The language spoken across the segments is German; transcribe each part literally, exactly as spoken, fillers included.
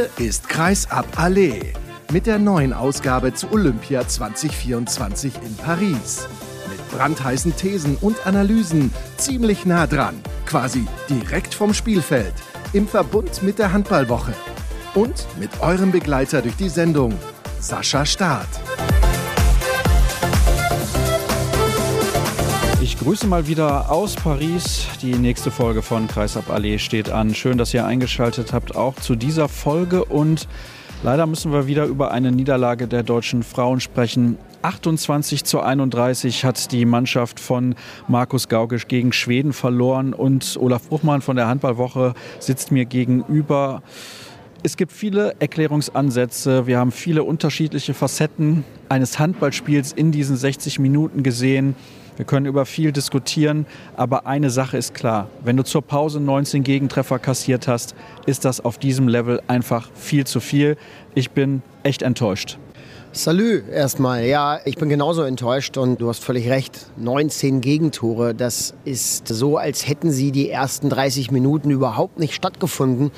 Hier ist Kreisab Allee mit der neuen Ausgabe zu Olympia zwanzig vierundzwanzig in Paris. Mit brandheißen Thesen und Analysen ziemlich nah dran, quasi direkt vom Spielfeld, im Verbund mit der Handballwoche. Und mit eurem Begleiter durch die Sendung, Sascha Staat. Ich grüße mal wieder aus Paris. Die nächste Folge von Kreisab Allee steht an. Schön, dass ihr eingeschaltet habt, auch zu dieser Folge. Und leider müssen wir wieder über eine Niederlage der deutschen Frauen sprechen. achtundzwanzig zu einunddreißig hat die Mannschaft von Markus Gaugisch gegen Schweden verloren. Und Olaf Bruchmann von der Handballwoche sitzt mir gegenüber. Es gibt viele Erklärungsansätze. Wir haben viele unterschiedliche Facetten eines Handballspiels in diesen sechzig Minuten gesehen. Wir können über viel diskutieren, aber eine Sache ist klar. Wenn du zur Pause neunzehn Gegentreffer kassiert hast, ist das auf diesem Level einfach viel zu viel. Ich bin echt enttäuscht. Salü erstmal. Ja, ich bin genauso enttäuscht und du hast völlig recht. neunzehn Gegentore, das ist so, als hätten sie die ersten dreißig Minuten überhaupt nicht stattgefunden.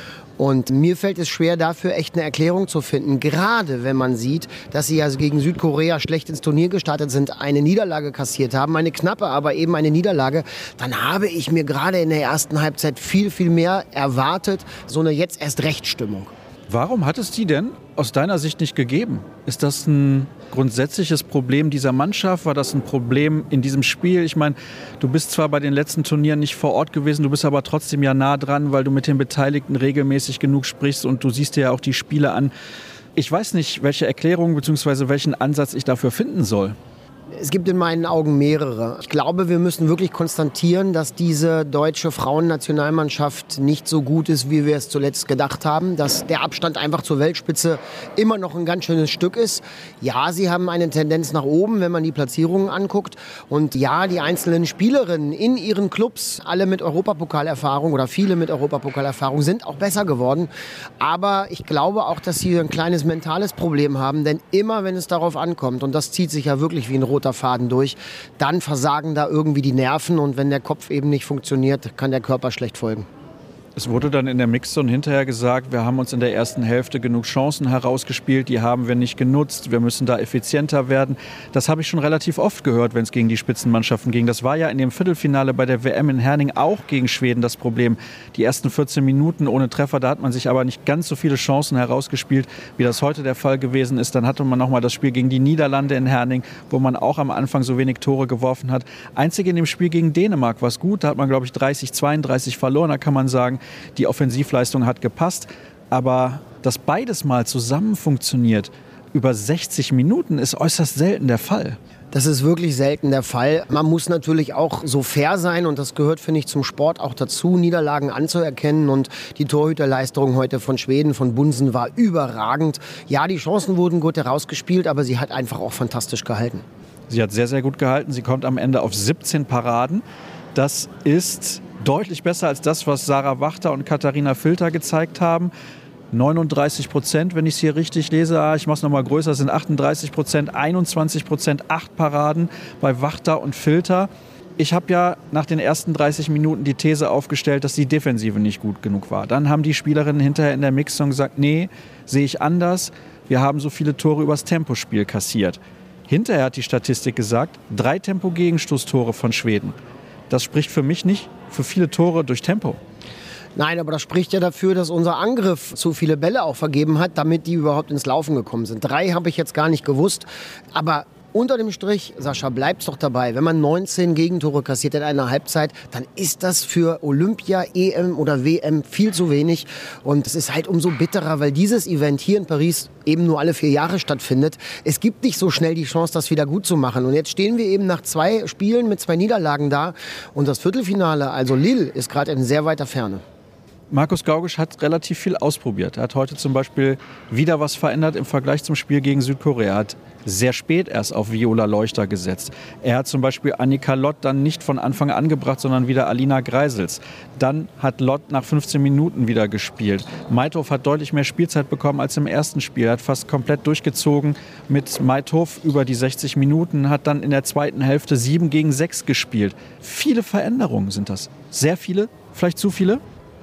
Und mir fällt es schwer, dafür echt eine Erklärung zu finden. Gerade wenn man sieht, dass sie also gegen Südkorea schlecht ins Turnier gestartet sind, eine Niederlage kassiert haben, eine knappe, aber eben eine Niederlage, dann habe ich mir gerade in der ersten Halbzeit viel, viel mehr erwartet. So eine Jetzt-erst-Recht-Stimmung. Warum hat es die denn aus deiner Sicht nicht gegeben? Ist das ein grundsätzliches Problem dieser Mannschaft? War das ein Problem in diesem Spiel? Ich meine, du bist zwar bei den letzten Turnieren nicht vor Ort gewesen, du bist aber trotzdem ja nah dran, weil du mit den Beteiligten regelmäßig genug sprichst und du siehst dir ja auch die Spiele an. Ich weiß nicht, welche Erklärung bzw. welchen Ansatz ich dafür finden soll. Es gibt in meinen Augen mehrere. Ich glaube, wir müssen wirklich konstatieren, dass diese deutsche Frauennationalmannschaft nicht so gut ist, wie wir es zuletzt gedacht haben. Dass der Abstand einfach zur Weltspitze immer noch ein ganz schönes Stück ist. Ja, sie haben eine Tendenz nach oben, wenn man die Platzierungen anguckt. Und ja, die einzelnen Spielerinnen in ihren Clubs, alle mit Europapokalerfahrung oder viele mit Europapokalerfahrung, sind auch besser geworden. Aber ich glaube auch, dass sie ein kleines mentales Problem haben. Denn immer, wenn es darauf ankommt, und das zieht sich ja wirklich wie ein roter Faden durch, dann versagen da irgendwie die Nerven und wenn der Kopf eben nicht funktioniert, kann der Körper schlecht folgen. Es wurde dann in der Mixzone hinterher gesagt, wir haben uns in der ersten Hälfte genug Chancen herausgespielt, die haben wir nicht genutzt, wir müssen da effizienter werden. Das habe ich schon relativ oft gehört, wenn es gegen die Spitzenmannschaften ging. Das war ja in dem Viertelfinale bei der W M in Herning auch gegen Schweden das Problem. Die ersten vierzehn Minuten ohne Treffer, da hat man sich aber nicht ganz so viele Chancen herausgespielt, wie das heute der Fall gewesen ist. Dann hatte man nochmal das Spiel gegen die Niederlande in Herning, wo man auch am Anfang so wenig Tore geworfen hat. Einzig in dem Spiel gegen Dänemark war es gut, da hat man glaube ich dreißig zweiunddreißig verloren, da kann man sagen, die Offensivleistung hat gepasst, aber dass beides mal zusammen funktioniert über sechzig Minuten ist äußerst selten der Fall. Das ist wirklich selten der Fall. Man muss natürlich auch so fair sein und das gehört, finde ich, zum Sport auch dazu, Niederlagen anzuerkennen und die Torhüterleistung heute von Schweden, von Bunsen war überragend. Ja, die Chancen wurden gut herausgespielt, aber sie hat einfach auch fantastisch gehalten. Sie hat sehr, sehr gut gehalten. Sie kommt am Ende auf siebzehn Paraden. Das ist deutlich besser als das, was Sarah Wachter und Katharina Filter gezeigt haben. neununddreißig Prozent, wenn ich es hier richtig lese. Ich mache es nochmal größer, sind achtunddreißig Prozent, einundzwanzig Prozent, acht Paraden bei Wachter und Filter. Ich habe ja nach den ersten dreißig Minuten die These aufgestellt, dass die Defensive nicht gut genug war. Dann haben die Spielerinnen hinterher in der Mixzone gesagt, nee, sehe ich anders. Wir haben so viele Tore übers Tempospiel kassiert. Hinterher hat die Statistik gesagt, drei Tempo-Gegenstoßtore von Schweden. Das spricht für mich nicht für viele Tore durch Tempo. Nein, aber das spricht ja dafür, dass unser Angriff zu viele Bälle auch vergeben hat, damit die überhaupt ins Laufen gekommen sind. Drei habe ich jetzt gar nicht gewusst, aber unter dem Strich, Sascha, bleibt's doch dabei. Wenn man neunzehn Gegentore kassiert in einer Halbzeit, dann ist das für Olympia, E M oder W M viel zu wenig. Und es ist halt umso bitterer, weil dieses Event hier in Paris eben nur alle vier Jahre stattfindet. Es gibt nicht so schnell die Chance, das wieder gut zu machen. Und jetzt stehen wir eben nach zwei Spielen mit zwei Niederlagen da. Und das Viertelfinale, also Lille, ist gerade in sehr weiter Ferne. Markus Gaugisch hat relativ viel ausprobiert. Er hat heute zum Beispiel wieder was verändert im Vergleich zum Spiel gegen Südkorea. Er hat sehr spät erst auf Viola Leuchter gesetzt. Er hat zum Beispiel Annika Lott dann nicht von Anfang an gebracht, sondern wieder Alina Greisels. Dann hat Lott nach fünfzehn Minuten wieder gespielt. Meithof hat deutlich mehr Spielzeit bekommen als im ersten Spiel. Er hat fast komplett durchgezogen mit Meithof über die sechzig Minuten, hat dann in der zweiten Hälfte sieben gegen sechs gespielt. Viele Veränderungen sind das. Sehr viele, vielleicht zu viele?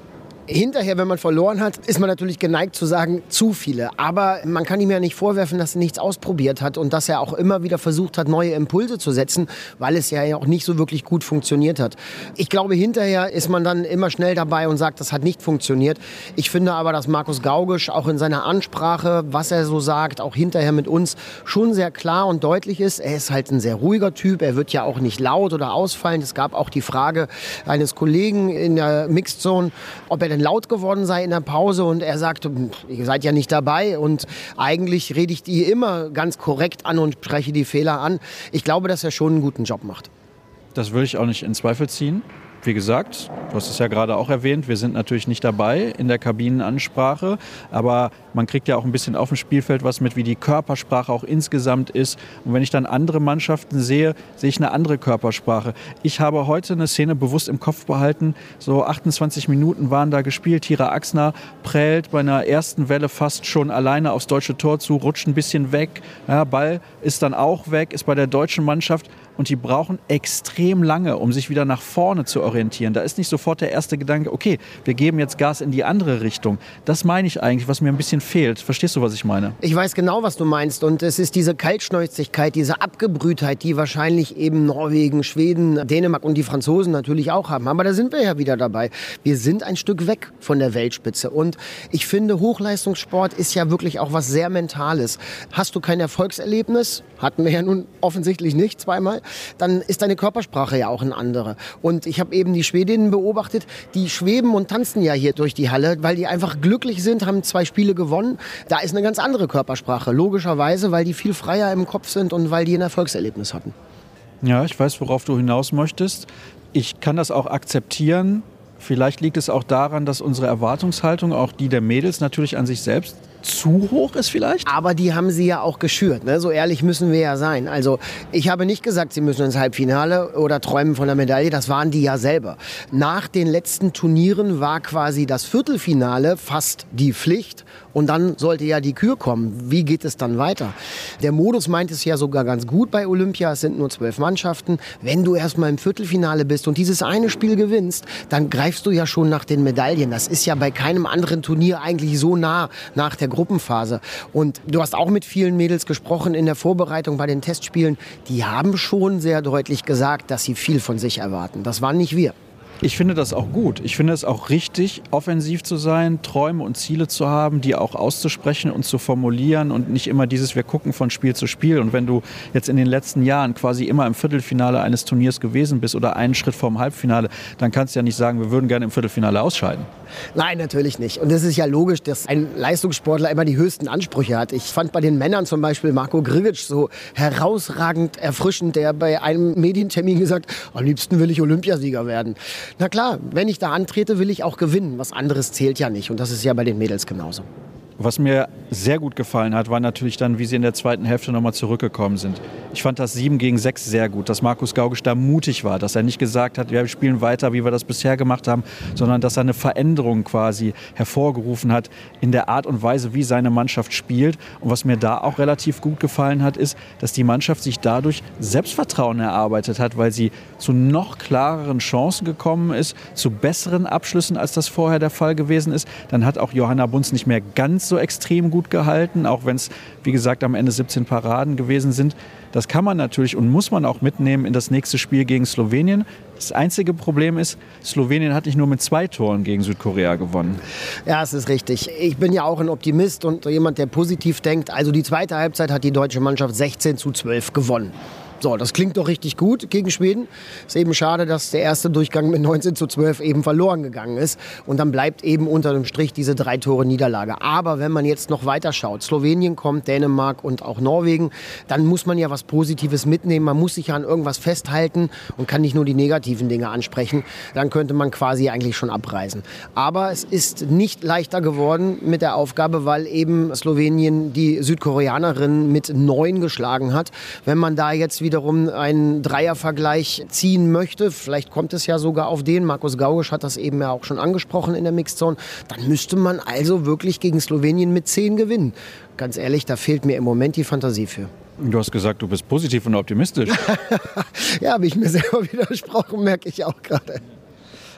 Hinterher, wenn man verloren hat, ist man natürlich geneigt zu sagen, zu viele. Aber man kann ihm ja nicht vorwerfen, dass er nichts ausprobiert hat und dass er auch immer wieder versucht hat, neue Impulse zu setzen, weil es ja auch nicht so wirklich gut funktioniert hat. Ich glaube, hinterher ist man dann immer schnell dabei und sagt, das hat nicht funktioniert. Ich finde aber, dass Markus Gaugisch auch in seiner Ansprache, was er so sagt, auch hinterher mit uns, schon sehr klar und deutlich ist. Er ist halt ein sehr ruhiger Typ. Er wird ja auch nicht laut oder ausfallen. Es gab auch die Frage eines Kollegen in der Mixed Zone, ob er denn laut geworden sei in der Pause, und er sagte, ihr seid ja nicht dabei und eigentlich rede ich die immer ganz korrekt an und spreche die Fehler an. Ich glaube, dass er schon einen guten Job macht. Das will ich auch nicht in Zweifel ziehen. Wie gesagt, du hast es ja gerade auch erwähnt, wir sind natürlich nicht dabei in der Kabinenansprache, aber man kriegt ja auch ein bisschen auf dem Spielfeld was mit, wie die Körpersprache auch insgesamt ist. Und wenn ich dann andere Mannschaften sehe, sehe ich eine andere Körpersprache. Ich habe heute eine Szene bewusst im Kopf behalten, so achtundzwanzig Minuten waren da gespielt, Tira Axner prellt bei einer ersten Welle fast schon alleine aufs deutsche Tor zu, rutscht ein bisschen weg, ja, Ball ist dann auch weg, ist bei der deutschen Mannschaft. Und die brauchen extrem lange, um sich wieder nach vorne zu orientieren. Da ist nicht sofort der erste Gedanke, okay, wir geben jetzt Gas in die andere Richtung. Das meine ich eigentlich, was mir ein bisschen fehlt. Verstehst du, was ich meine? Ich weiß genau, was du meinst. Und es ist diese Kaltschnäuzigkeit, diese Abgebrühtheit, die wahrscheinlich eben Norwegen, Schweden, Dänemark und die Franzosen natürlich auch haben. Aber da sind wir ja wieder dabei. Wir sind ein Stück weg von der Weltspitze. Und ich finde, Hochleistungssport ist ja wirklich auch was sehr Mentales. Hast du kein Erfolgserlebnis? Hatten wir ja nun offensichtlich nicht zweimal. Dann ist deine Körpersprache ja auch eine andere. Und ich habe eben die Schwedinnen beobachtet, die schweben und tanzen ja hier durch die Halle, weil die einfach glücklich sind, haben zwei Spiele gewonnen. Da ist eine ganz andere Körpersprache, logischerweise, weil die viel freier im Kopf sind und weil die ein Erfolgserlebnis hatten. Ja, ich weiß, worauf du hinaus möchtest. Ich kann das auch akzeptieren. Vielleicht liegt es auch daran, dass unsere Erwartungshaltung, auch die der Mädels, natürlich an sich selbst zu hoch ist vielleicht? Aber die haben sie ja auch geschürt, ne? So ehrlich müssen wir ja sein. Also ich habe nicht gesagt, sie müssen ins Halbfinale oder träumen von der Medaille, das waren die ja selber. Nach den letzten Turnieren war quasi das Viertelfinale fast die Pflicht und dann sollte ja die Kür kommen. Wie geht es dann weiter? Der Modus meint es ja sogar ganz gut bei Olympia, es sind nur zwölf Mannschaften. Wenn du erstmal im Viertelfinale bist und dieses eine Spiel gewinnst, dann greifst du ja schon nach den Medaillen. Das ist ja bei keinem anderen Turnier eigentlich so nah nach der Gruppenphase. Und du hast auch mit vielen Mädels gesprochen in der Vorbereitung bei den Testspielen. Die haben schon sehr deutlich gesagt, dass sie viel von sich erwarten. Das waren nicht wir. Ich finde das auch gut. Ich finde es auch richtig, offensiv zu sein, Träume und Ziele zu haben, die auch auszusprechen und zu formulieren und nicht immer dieses, wir gucken von Spiel zu Spiel. Und wenn du jetzt in den letzten Jahren quasi immer im Viertelfinale eines Turniers gewesen bist oder einen Schritt vorm Halbfinale, dann kannst du ja nicht sagen, wir würden gerne im Viertelfinale ausscheiden. Nein, natürlich nicht. Und es ist ja logisch, dass ein Leistungssportler immer die höchsten Ansprüche hat. Ich fand bei den Männern zum Beispiel Marko Grigic so herausragend erfrischend, der bei einem Medientermin gesagt hat, am liebsten will ich Olympiasieger werden. Na klar, wenn ich da antrete, will ich auch gewinnen. Was anderes zählt ja nicht. Und das ist ja bei den Mädels genauso. Was mir sehr gut gefallen hat, war natürlich dann, wie sie in der zweiten Hälfte nochmal zurückgekommen sind. Ich fand das sieben gegen sechs sehr gut, dass Markus Gaugisch da mutig war, dass er nicht gesagt hat, ja, wir spielen weiter, wie wir das bisher gemacht haben, sondern dass er eine Veränderung quasi hervorgerufen hat in der Art und Weise, wie seine Mannschaft spielt. Und was mir da auch relativ gut gefallen hat, ist, dass die Mannschaft sich dadurch Selbstvertrauen erarbeitet hat, weil sie zu noch klareren Chancen gekommen ist, zu besseren Abschlüssen, als das vorher der Fall gewesen ist. Dann hat auch Johanna Bunz nicht mehr ganz so extrem gut gehalten, auch wenn es, wie gesagt, am Ende siebzehn Paraden gewesen sind. Das kann man natürlich und muss man auch mitnehmen in das nächste Spiel gegen Slowenien. Das einzige Problem ist, Slowenien hat nicht nur mit zwei Toren gegen Südkorea gewonnen. Ja, es ist richtig. Ich bin ja auch ein Optimist und jemand, der positiv denkt. Also die zweite Halbzeit hat die deutsche Mannschaft sechzehn zu zwölf gewonnen. So, das klingt doch richtig gut gegen Schweden. Ist eben schade, dass der erste Durchgang mit neunzehn zu zwölf eben verloren gegangen ist. Und dann bleibt eben unter dem Strich diese drei Tore Niederlage. Aber wenn man jetzt noch weiter schaut, Slowenien kommt, Dänemark und auch Norwegen, dann muss man ja was Positives mitnehmen. Man muss sich ja an irgendwas festhalten und kann nicht nur die negativen Dinge ansprechen. Dann könnte man quasi eigentlich schon abreisen. Aber es ist nicht leichter geworden mit der Aufgabe, weil eben Slowenien die Südkoreanerin mit neun geschlagen hat. Wenn man da jetzt wiederum einen Dreiervergleich ziehen möchte, vielleicht kommt es ja sogar auf den, Markus Gaugisch hat das eben ja auch schon angesprochen in der Mixed Zone, dann müsste man also wirklich gegen Slowenien mit zehn gewinnen. Ganz ehrlich, da fehlt mir im Moment die Fantasie für. Du hast gesagt, du bist positiv und optimistisch. Ja, habe ich mir selber widersprochen, merke ich auch gerade.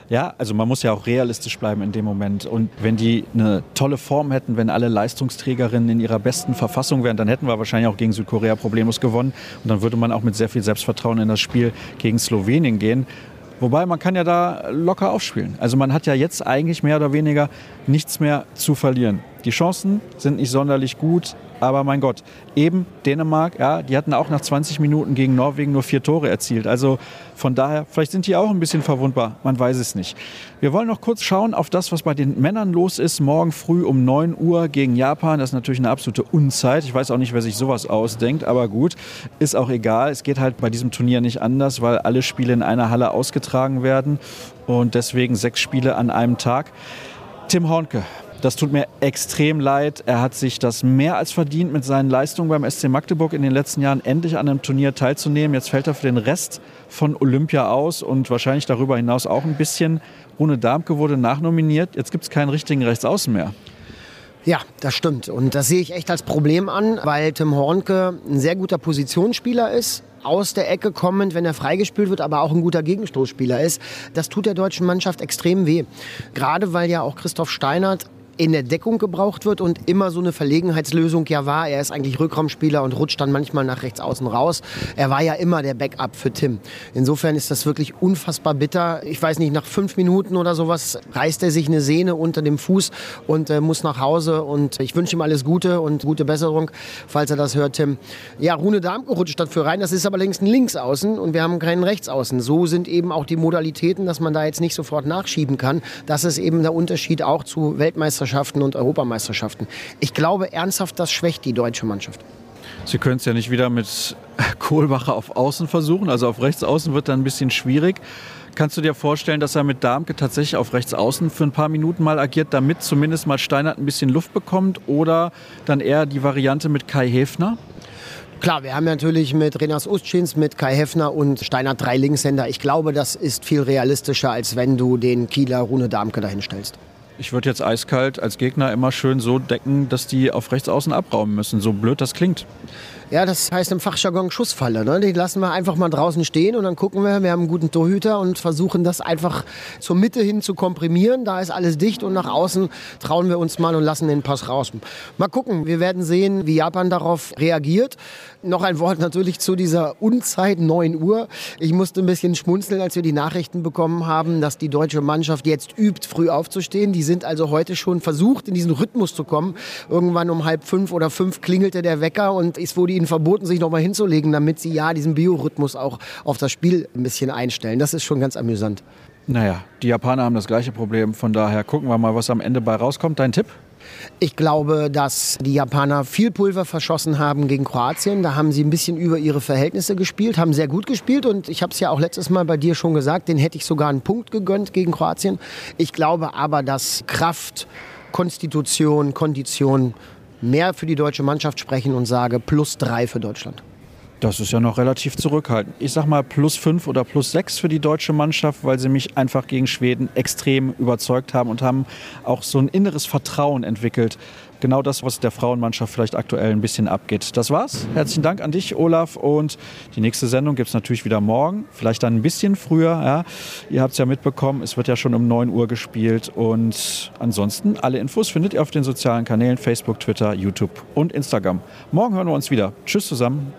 Ja, also man muss ja auch realistisch bleiben in dem Moment. Und wenn die eine tolle Form hätten, wenn alle Leistungsträgerinnen in ihrer besten Verfassung wären, dann hätten wir wahrscheinlich auch gegen Südkorea problemlos gewonnen. Und dann würde man auch mit sehr viel Selbstvertrauen in das Spiel gegen Slowenien gehen. Wobei, man kann ja da locker aufspielen. Also man hat ja jetzt eigentlich mehr oder weniger nichts mehr zu verlieren. Die Chancen sind nicht sonderlich gut, aber mein Gott, eben Dänemark, ja, die hatten auch nach zwanzig Minuten gegen Norwegen nur vier Tore erzielt. Also von daher, vielleicht sind die auch ein bisschen verwundbar, man weiß es nicht. Wir wollen noch kurz schauen auf das, was bei den Männern los ist. Morgen früh um neun Uhr gegen Japan, das ist natürlich eine absolute Unzeit. Ich weiß auch nicht, wer sich sowas ausdenkt, aber gut, ist auch egal. Es geht halt bei diesem Turnier nicht anders, weil alle Spiele in einer Halle ausgetragen werden und deswegen sechs Spiele an einem Tag. Tim Hornke. Das tut mir extrem leid. Er hat sich das mehr als verdient, mit seinen Leistungen beim S C Magdeburg in den letzten Jahren endlich an einem Turnier teilzunehmen. Jetzt fällt er für den Rest von Olympia aus und wahrscheinlich darüber hinaus auch ein bisschen. Rune Darmke wurde nachnominiert. Jetzt gibt es keinen richtigen Rechtsaußen mehr. Ja, das stimmt. Und das sehe ich echt als Problem an, weil Tim Hornke ein sehr guter Positionsspieler ist. Aus der Ecke kommend, wenn er freigespielt wird, aber auch ein guter Gegenstoßspieler ist. Das tut der deutschen Mannschaft extrem weh. Gerade weil ja auch Christoph Steinert in der Deckung gebraucht wird und immer so eine Verlegenheitslösung ja war. Er ist eigentlich Rückraumspieler und rutscht dann manchmal nach rechts außen raus. Er war ja immer der Backup für Tim. Insofern ist das wirklich unfassbar bitter. Ich weiß nicht, nach fünf Minuten oder sowas reißt er sich eine Sehne unter dem Fuß und äh, muss nach Hause. Und ich wünsche ihm alles Gute und gute Besserung, falls er das hört, Tim. Ja, Rune Darmke rutscht dafür rein. Das ist aber längst ein Linksaußen und wir haben keinen Rechtsaußen. So sind eben auch die Modalitäten, dass man da jetzt nicht sofort nachschieben kann. Das ist eben der Unterschied auch zu Weltmeisterschaften und Europameisterschaften. Ich glaube ernsthaft, das schwächt die deutsche Mannschaft. Sie können es ja nicht wieder mit Kohlbacher auf Außen versuchen, also auf Rechtsaußen wird dann ein bisschen schwierig. Kannst du dir vorstellen, dass er mit Darmke tatsächlich auf Rechtsaußen für ein paar Minuten mal agiert, damit zumindest mal Steinert ein bisschen Luft bekommt, oder dann eher die Variante mit Kai Häfner? Klar, wir haben natürlich mit Renas Ustschins, mit Kai Häfner und Steinert drei Linkshänder. Ich glaube, das ist viel realistischer, als wenn du den Kieler Rune Darmke dahin stellst. Ich würde jetzt eiskalt als Gegner immer schön so decken, dass die auf rechts außen abrauben müssen, so blöd das klingt. Ja, das heißt im Fachjargon Schussfalle. Ne? Die lassen wir einfach mal draußen stehen und dann gucken wir, wir haben einen guten Torhüter und versuchen das einfach zur Mitte hin zu komprimieren. Da ist alles dicht und nach außen trauen wir uns mal und lassen den Pass raus. Mal gucken, wir werden sehen, wie Japan darauf reagiert. Noch ein Wort natürlich zu dieser Unzeit, neun Uhr. Ich musste ein bisschen schmunzeln, als wir die Nachrichten bekommen haben, dass die deutsche Mannschaft jetzt übt, früh aufzustehen. Die sind also heute schon versucht, in diesen Rhythmus zu kommen. Irgendwann um halb fünf oder fünf klingelte der Wecker und es wurde ihnen verboten, sich noch mal hinzulegen, damit sie ja diesen Biorhythmus auch auf das Spiel ein bisschen einstellen. Das ist schon ganz amüsant. Naja, die Japaner haben das gleiche Problem. Von daher gucken wir mal, was am Ende bei rauskommt. Dein Tipp? Ich glaube, dass die Japaner viel Pulver verschossen haben gegen Kroatien. Da haben sie ein bisschen über ihre Verhältnisse gespielt, haben sehr gut gespielt. Und ich habe es ja auch letztes Mal bei dir schon gesagt, den hätte ich sogar einen Punkt gegönnt gegen Kroatien. Ich glaube aber, dass Kraft, Konstitution, Kondition mehr für die deutsche Mannschaft sprechen und sage plus drei für Deutschland. Das ist ja noch relativ zurückhaltend. Ich sag mal plus fünf oder plus sechs für die deutsche Mannschaft, weil sie mich einfach gegen Schweden extrem überzeugt haben und haben auch so ein inneres Vertrauen entwickelt. Genau das, was der Frauenmannschaft vielleicht aktuell ein bisschen abgeht. Das war's. Herzlichen Dank an dich, Olaf. Und die nächste Sendung gibt es natürlich wieder morgen. Vielleicht dann ein bisschen früher. Ja. Ihr habt es ja mitbekommen, es wird ja schon um neun Uhr gespielt. Und ansonsten, alle Infos findet ihr auf den sozialen Kanälen Facebook, Twitter, YouTube und Instagram. Morgen hören wir uns wieder. Tschüss zusammen.